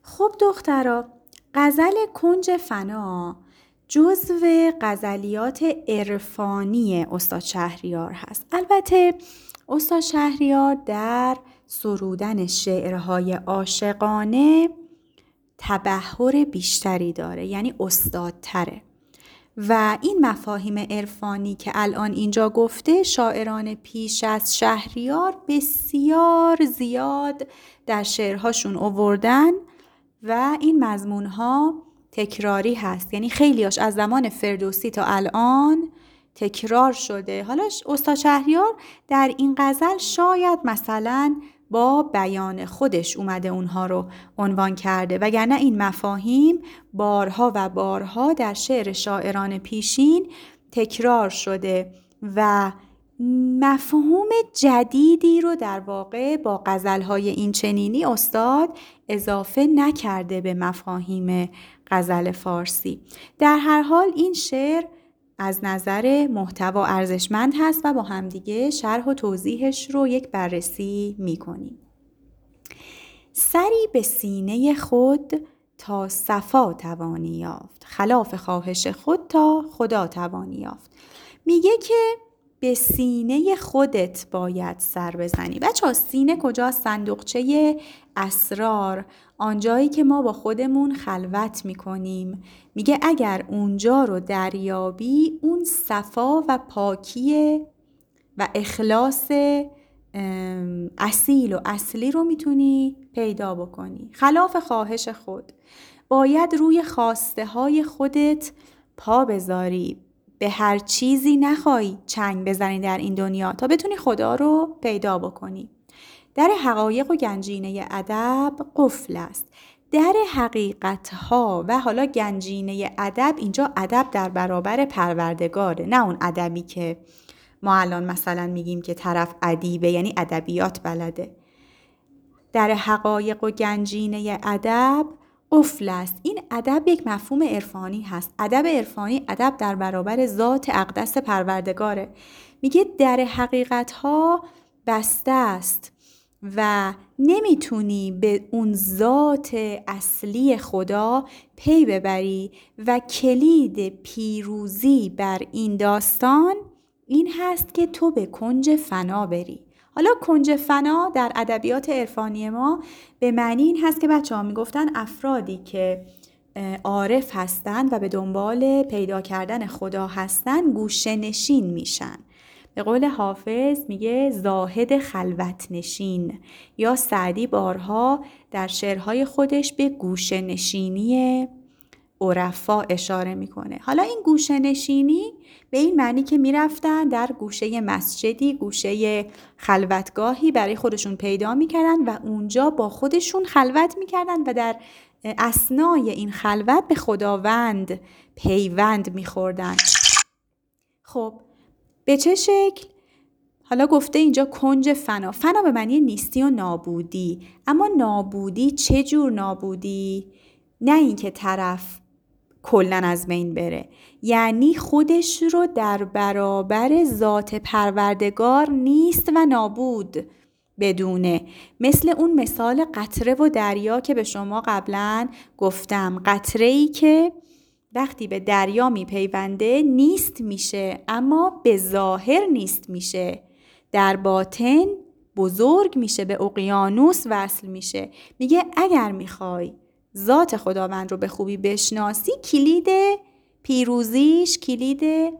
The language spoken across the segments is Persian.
خب دخترا، غزل کنج فنا جزو غزلیات عرفانی استاد شهریار هست. البته استاد شهریار در سرودن شعرهای عاشقانه تبحر بیشتری داره، یعنی استادتره و این مفاهیم عرفانی که الان اینجا گفته شاعران پیش از شهریار بسیار زیاد در شعرهاشون آوردن و این مضمونها تکراری هست، یعنی خیلیاش از زمان فردوسی تا الان تکرار شده. حالا استاد شهریار در این غزل شاید مثلا با بیان خودش اومده اونها رو عنوان کرده، وگرنه این مفاهیم بارها و بارها در شعر شاعران پیشین تکرار شده و مفهوم جدیدی رو در واقع با غزل‌های این چنینی استاد اضافه نکرده به مفاهیم غزل فارسی. در هر حال این شعر از نظر محتوا ارزشمند هست و با همدیگه شرح و توضیحش رو یک بررسی می‌کنیم. سری به سینه خود تا صفا توانی یافت، خلاف خواهش خود تا خدا توانی یافت. میگه که به سینه خودت باید سر بزنی. بچه‌ها سینه کجاست؟ صندوقچه اسرار، آنجایی که ما با خودمون خلوت میکنیم. میگه اگر اونجا رو دریابی، اون صفا و پاکی و اخلاص اصیل و اصلی رو میتونی پیدا بکنی. خلاف خواهش خود، باید روی خواسته های خودت پا بذاری، به هر چیزی نخوای چنگ بزنی در این دنیا تا بتونی خدا رو پیدا بکنی. در حقایق و گنجینه ادب قفل است. در حقیقتها و حالا گنجینه ادب، اینجا ادب در برابر پروردگاره، نه اون ادبی که ما الان مثلا میگیم که طرف ادیبه، یعنی ادبیات بلده. در حقایق و گنجینه ادب قفل است. این ادب یک مفهوم عرفانی هست. ادب عرفانی، ادب در برابر ذات اقدس پروردگاره. میگه در حقیقتها بسته است و نمیتونی به اون ذات اصلی خدا پی ببری و کلید پیروزی بر این داستان این هست که تو به کنج فنا بری. حالا کنج فنا در ادبیات عرفانی ما به معنی این هست که بچه‌ها میگفتن افرادی که عارف هستن و به دنبال پیدا کردن خدا هستن گوشه نشین میشن. به قول حافظ میگه زاهد خلوت نشین، یا سعدی بارها در شعرهای خودش به گوشه نشینی عرفا اشاره میکنه. حالا این گوشه نشینی به این معنی که میرفتن در گوشه مسجدی، گوشه خلوتگاهی برای خودشون پیدا میکردن و اونجا با خودشون خلوت میکردن و در اثنای این خلوت به خداوند پیوند میخوردن. خب به چه شکل؟ حالا گفته اینجا کنج فنا. فنا به معنی نیستی و نابودی. اما نابودی چه جور نابودی؟ نه این که طرف کلن از بین بره، یعنی خودش رو در برابر ذات پروردگار نیست و نابود بدونه. مثل اون مثال قطره و دریا که به شما قبلا گفتم. قطره‌ای که وقتی به دریا میپیونده نیست میشه، اما به ظاهر نیست میشه، در باطن بزرگ میشه، به اقیانوس وصل میشه. میگه اگر میخوای ذات خداوند رو به خوبی بشناسی، کلید پیروزیش، کلید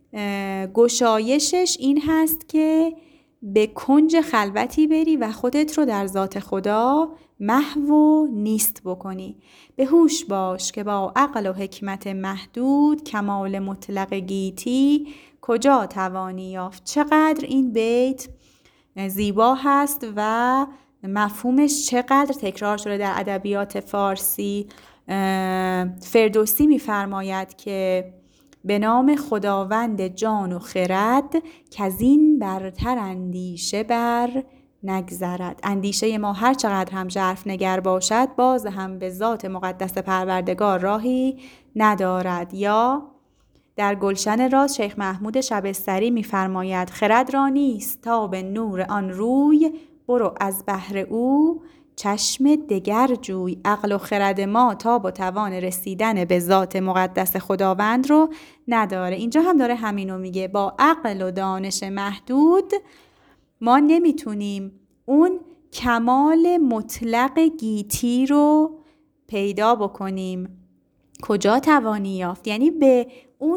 گشایشش این هست که به کنج خلوتی بری و خودت رو در ذات خدا محو و نیست بکنی. به هوش باش که با عقل و حکمت محدود، کمال مطلق گیتی کجا توانی یافت. چقدر این بیت زیبا هست و مفهومش چقدر تکرار شده در ادبیات فارسی. فردوسی می‌فرماید که به نام خداوند جان و خرد که از این برتر اندیشه بر نگذرد. اندیشه ما هر چقدر هم ژرف نگر باشد، باز هم به ذات مقدس پروردگار راهی ندارد. یا در گلشن راز شیخ محمود شبستری می‌فرماید خرد را نیست تا به نور آن روی، برو از بحر او چشم دگر جوی. عقل و خرد ما تا با توان رسیدن به ذات مقدس خداوند رو نداره. اینجا هم داره همینو میگه، با عقل و دانش محدود ما نمیتونیم اون کمال مطلق گیتی رو پیدا بکنیم. کجا توانی یافت؟ یعنی به اون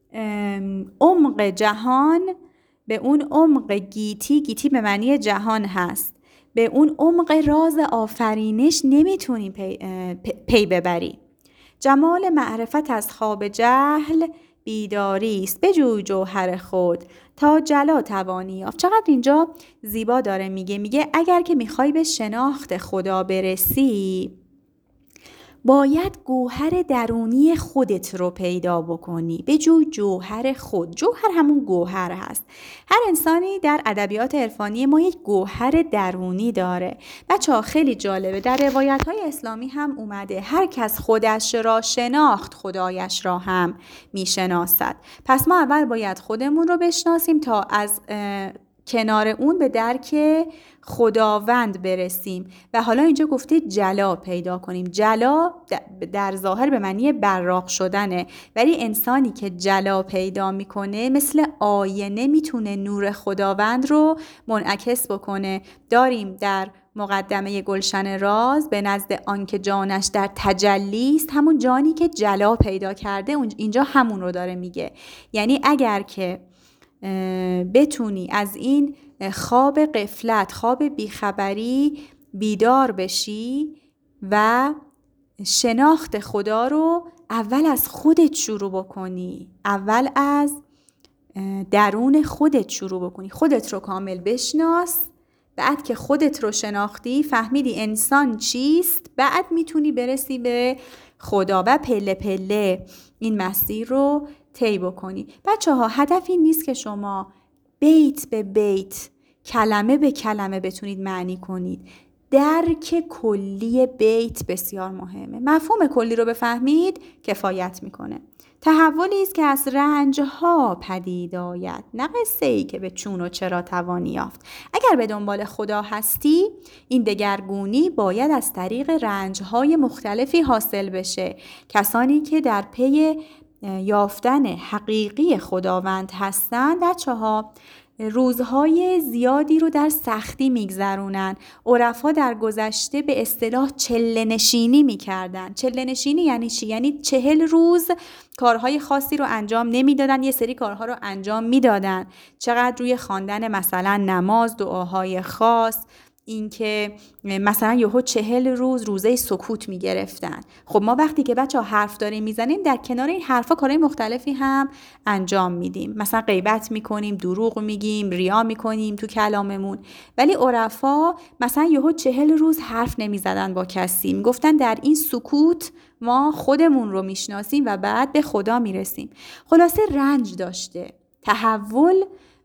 عمق جهان، به اون عمق گیتی به معنی جهان هست، به اون عمق راز آفرینش نمیتونی پی ببری. جمال معرفت از خواب جهل بیداری است، بجوی جوهر خود تا جلا توانی یافت. چقدر اینجا زیبا داره میگه اگر که میخوای به شناخت خدا برسی باید گوهر درونی خودت رو پیدا بکنی. بجوی جوهر خود. جوهر همون گوهر هست. هر انسانی در ادبیات عرفانی ما یک گوهر درونی داره. بچه‌ها خیلی جالبه، در روایت‌های اسلامی هم اومده هر کس خودش را شناخت خدایش را هم میشناسد. پس ما اول باید خودمون رو بشناسیم تا از کنار اون به درک خداوند برسیم. و حالا اینجا گفته جلا پیدا کنیم. جلا در ظاهر به معنی براق شدنه، ولی انسانی که جلا پیدا میکنه مثل آینه میتونه نور خداوند رو منعکس بکنه. داریم در مقدمه گلشن راز به نزد آن که جانش در تجلی است، همون جانی که جلا پیدا کرده اینجا همون رو داره میگه. یعنی اگر که بتونی از این خواب غفلت، خواب بیخبری بیدار بشی و شناخت خدا رو اول از خودت شروع بکنی، اول از درون خودت شروع بکنی، خودت رو کامل بشناس. بعد که خودت رو شناختی، فهمیدی انسان چیست، بعد میتونی برسی به خدا و پله پله این مسیر رو طی بکنی. بچه‌ها هدف این نیست که شما بیت به بیت، کلمه به کلمه بتونید معنی کنید. درک کلی بیت بسیار مهمه. مفهوم کلی رو بفهمید کفایت میکنه. تحولی است که از رنجها پدید آید، نه قصه‌ای که به چون و چرا توانی یافت. اگر به دنبال خدا هستی، این دگرگونی باید از طریق رنجهای مختلفی حاصل بشه. کسانی که در پی یافتن حقیقی خداوند هستند، بچه‌ها روزهای زیادی رو در سختی میگذرونن. عرفا در گذشته به اصطلاح چله نشینی میکردن. چله نشینی یعنی چی؟ یعنی 40 روز کارهای خاصی رو انجام نمیدادن، یه سری کارها رو انجام میدادن. چقدر روی خواندن مثلا نماز، دعاهای خاص، این که مثلا یهو 40 روز روزه سکوت میگرفتن. خب ما وقتی که بچه‌ها حرف داریم میزنیم، در کنار این حرفا کارهای مختلفی هم انجام میدیم. مثلا غیبت میکنیم، دروغ میگیم، ریا میکنیم تو کلاممون. ولی عرفا مثلا یهو 40 روز حرف نمیزدن با کسی، میگفتن در این سکوت ما خودمون رو میشناسیم و بعد به خدا میرسیم. خلاصه رنج داشته. تحول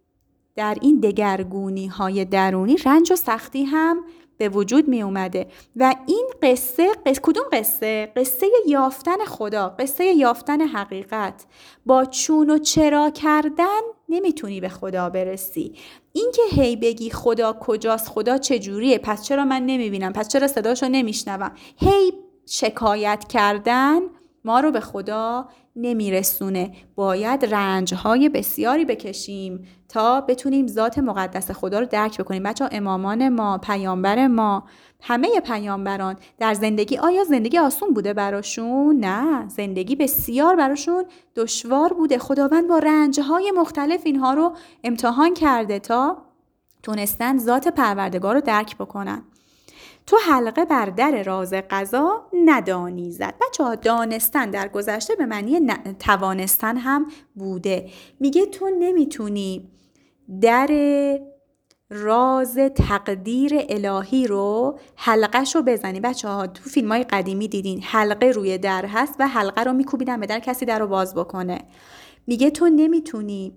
در این دگرگونی های درونی، رنج و سختی هم به وجود می اومده. و این قصه کدوم قصه؟ قصه یافتن خدا، قصه یافتن حقیقت. با چون و چرا کردن نمیتونی به خدا برسی. این که هی بگی خدا کجاست، خدا چجوریه، پس چرا من نمیبینم، پس چرا صداشو نمیشنوم، هی شکایت کردن ما رو به خدا نمیرسونه. باید رنجهای بسیاری بکشیم تا بتونیم ذات مقدس خدا رو درک بکنیم. بچه‌ها امامان ما، پیامبر ما، همه پیامبران در زندگی، آیا زندگی آسون بوده براشون؟ نه، زندگی بسیار براشون دشوار بوده. خداوند با رنجهای مختلف اینها رو امتحان کرده تا تونستن ذات پروردگار رو درک بکنن. تو حلقه بر در راز قضا ندانی زد. بچه‌ها دانستن در گذشته به معنی توانستن هم بوده. میگه تو نمیتونی در راز تقدیر الهی رو، حلقه شو بزنی. بچه‌ها تو فیلم‌های قدیمی دیدین حلقه روی در هست و حلقه رو میکوبیدن به در، کسی در رو باز بکنه. میگه تو نمیتونی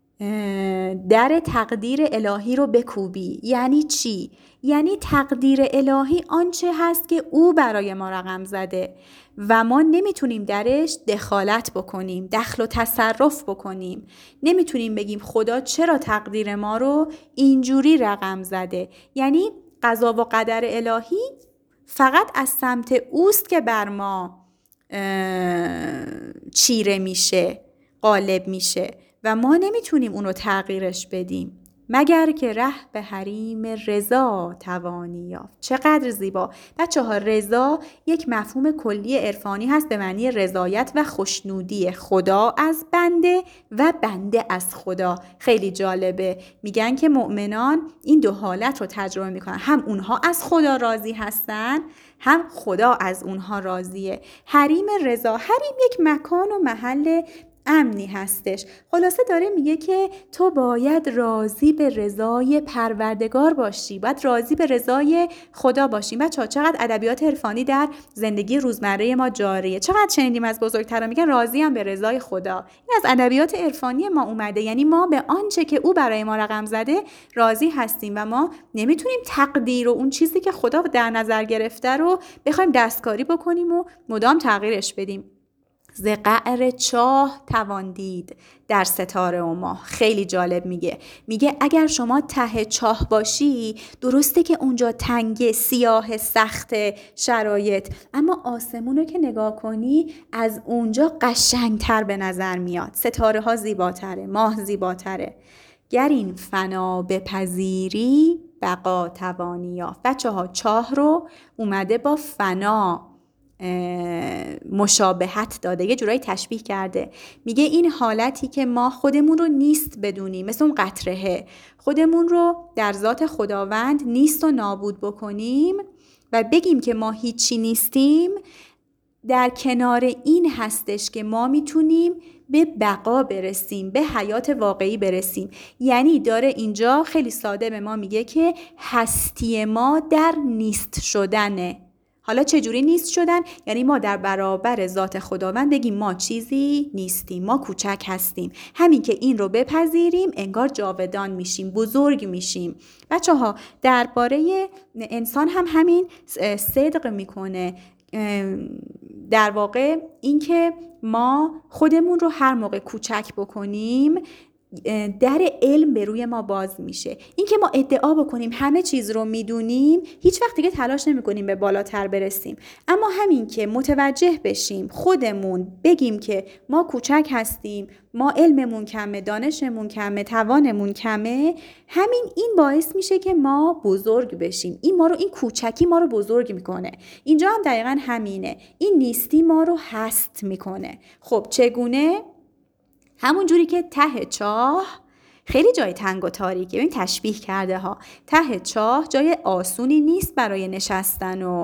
در تقدیر الهی رو بکوبی. یعنی چی؟ یعنی تقدیر الهی آنچه هست که او برای ما رقم زده و ما نمیتونیم درش دخالت بکنیم، دخل و تصرف بکنیم. نمیتونیم بگیم خدا چرا تقدیر ما رو اینجوری رقم زده. یعنی قضا و قدر الهی فقط از سمت اوست که بر ما چیره میشه، غالب میشه و ما نمیتونیم اونو تغییرش بدیم مگر که ره به حریم رضا توانی یافت. چقدر زیبا بچه‌ها. رضا یک مفهوم کلی عرفانی هست به معنی رضایت و خوشنودی خدا از بنده و بنده از خدا. خیلی جالبه. میگن که مؤمنان این دو حالت رو تجربه میکنن، هم اونها از خدا راضی هستن هم خدا از اونها راضیه. حریم رضا، حریم یک مکان و محل امنی هستش. خلاصه داره میگه که تو باید راضی به رضای پروردگار باشی، باید راضی به رضای خدا باشی. بچه‌ها چقدر ادبیات عرفانی در زندگی روزمره ما جاریه. چقدر شنیدیم از بزرگترا میگن راضی ام به رضای خدا. این از ادبیات عرفانی ما اومده، یعنی ما به آنچه که او برای ما رقم زده راضی هستیم و ما نمیتونیم تقدیر و اون چیزی که خدا در نظر گرفته رو بخوایم دستکاری بکنیم و مدام تغییرش بدیم. ز قعر چاه توان دید در ستاره و ماه. خیلی جالب میگه اگر شما ته چاه باشی، درسته که اونجا تنگ، سیاه، سخت شرایط، اما آسمون رو که نگاه کنی از اونجا قشنگتر به نظر میاد. ستاره ها زیباتره، ماه زیباتره. گر این فنا بپذیری بقا توانی یافت. بچه‌ها چاه رو اومده با فنا مشابهت داده، یه جورایی تشبیه کرده. میگه این حالتی که ما خودمون رو نیست بدونیم، مثل اون قطرهه، خودمون رو در ذات خداوند نیست و نابود بکنیم و بگیم که ما هیچی نیستیم، در کنار این هستش که ما میتونیم به بقا برسیم، به حیات واقعی برسیم. یعنی داره اینجا خیلی ساده به ما میگه که هستی ما در نیست شدنه. حالا چجوری نیست شدن؟ یعنی ما در برابر ذات خداوند بگیم ما چیزی نیستیم، ما کوچک هستیم. همین که این رو بپذیریم انگار جاودان میشیم، بزرگ میشیم. بچه‌ها درباره انسان هم همین صدق میکنه. در واقع این که ما خودمون رو هر موقع کوچک بکنیم در علم به روی ما باز میشه. این که ما ادعا بکنیم همه چیز رو میدونیم، هیچ وقت دیگه تلاش نمیکنیم به بالاتر برسیم. اما همین که متوجه بشیم، خودمون بگیم که ما کوچک هستیم، ما علممون کمه، دانشمون کمه، توانمون کمه، همین این باعث میشه که ما بزرگ بشیم. این کوچکی ما رو بزرگ میکنه. اینجا هم دقیقاً همینه. این نیستی ما رو هست میکنه. خب چگونه؟ همون جوری که ته چاه خیلی جای تنگ و تاریکه. ببین تشبیه کرده ها. ته چاه جای آسونی نیست برای نشستن و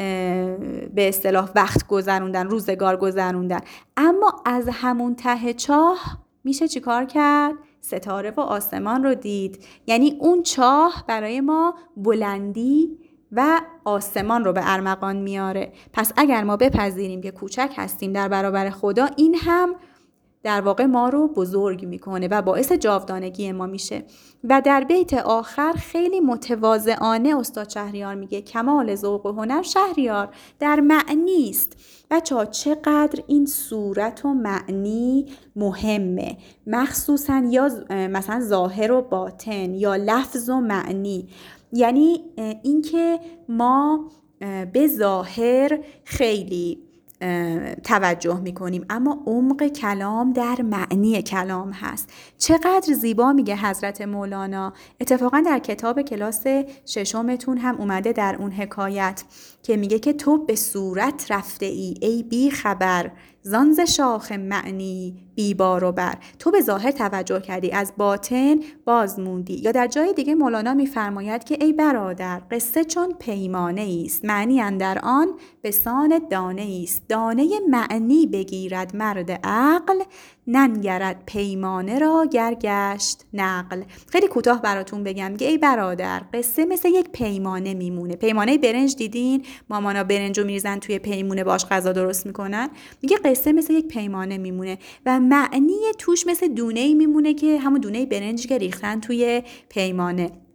به اصطلاح وقت گذروندن، روزگار گذروندن. اما از همون ته چاه میشه چیکار کرد؟ ستاره و آسمان رو دید. یعنی اون چاه برای ما بلندی و آسمان رو به ارمغان میاره. پس اگر ما بپذیریم که کوچک هستیم در برابر خدا، این هم در واقع ما رو بزرگ میکنه و باعث جاودانگی ما میشه. و در بیت آخر خیلی متواضعانه استاد شهریار میگه کمال ذوق و هنر شهریار در معنی است. بچه‌ها چقدر این صورت و معنی مهمه، مخصوصا یا مثلا ظاهر و باطن یا لفظ و معنی. یعنی اینکه ما به ظاهر خیلی توجه میکنیم اما عمق کلام در معنی کلام هست. چقدر زیبا میگه حضرت مولانا. اتفاقا در کتاب کلاس ششمتون هم اومده در اون حکایت که میگه که تو به صورت رفته ای بی خبر، زانز شاخ معنی بی بار و بر. تو به ظاهر توجه کردی، از باطن باز موندی. یا در جای دیگه مولانا میفرماید که ای برادر قصه چون پیمانه است، معنی اندر آن به سان دانه است. دانه معنی بگیرد مرد عقل، ننگرد پیمانه را گرگشت نقل. خیلی کوتاه براتون بگم که ای برادر قصه مثل یک پیمانه میمونه. پیمانه برنج دیدین؟ مامانا برنجو میریزن توی پیمونه باش غذا درست میکنن. میگه قصه مثل یک پیمانه میمونه و معنی توش مثل دونه‌ای میمونه که همون دونه برنجی که ریختن توی پیمانه.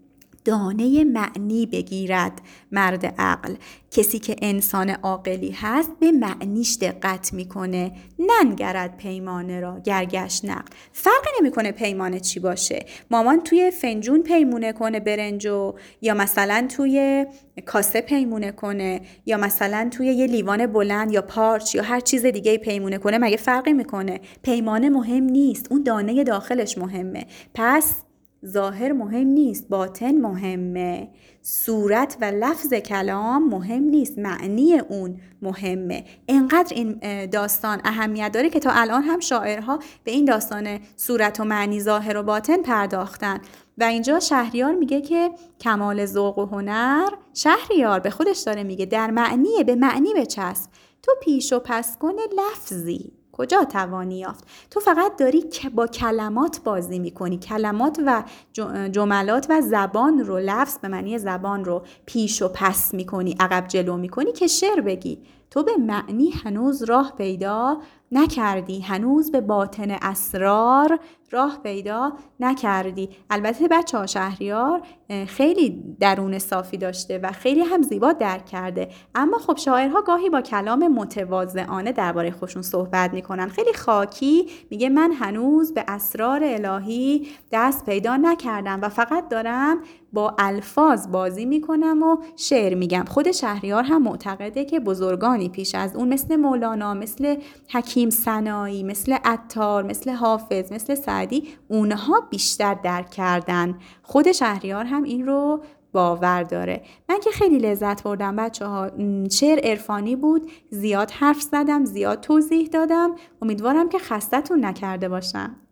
دانه معنی بگیرد مرد عقل. کسی که انسان عاقلی هست به معنیش دقت میکنه، ننگرد پیمانه را گرگش نقل. فرقی نمیکنه پیمانه چی باشه، مامان توی فنجون پیمونه کنه برنجو، یا مثلا توی کاسه پیمونه کنه، یا مثلا توی یه لیوان بلند یا پارچ یا هر چیز دیگه پیمونه کنه، مگه فرقی میکنه؟ پیمانه مهم نیست، اون دانه داخلش مهمه. پس ظاهر مهم نیست، باطن مهمه. صورت و لفظ کلام مهم نیست، معنی اون مهمه. اینقدر این داستان اهمیت داره که تا الان هم شاعرها به این داستان صورت و معنی، ظاهر و باطن پرداختن. و اینجا شهریار میگه که کمال ذوق و هنر، شهریار به خودش داره میگه، در معنی، به معنی بچسب. تو پیش و پس کن لفظی کجا توانی یافت؟ تو فقط داری که با کلمات بازی میکنی، کلمات و جملات و زبان رو، لفظ به معنی زبان رو پیش و پس میکنی، عقب جلو میکنی که شعر بگی. تو به معنی هنوز راه پیدا نکردی، هنوز به باطن اسرار راه پیدا نکردی. البته بچه‌ها شهریار خیلی درون صافی داشته و خیلی هم زیبا درک کرده، اما خب شاعرها گاهی با کلام متواضعانه درباره خودشون صحبت میکنن. خیلی خاکی میگه من هنوز به اسرار الهی دست پیدا نکردم و فقط دارم با الفاظ بازی میکنم و شعر میگم. خود شهریار هم معتقده که بزرگانی پیش از اون مثل مولانا، مثل حکیم سنایی، مثل عطار، مثل حافظ، مثل سعدی، اونها بیشتر درک کردن. خود شهریار هم این رو باور داره. من که خیلی لذت بردم بچه‌ها، شعر عرفانی بود، زیاد حرف زدم، زیاد توضیح دادم، امیدوارم که خستتون نکرده باشم.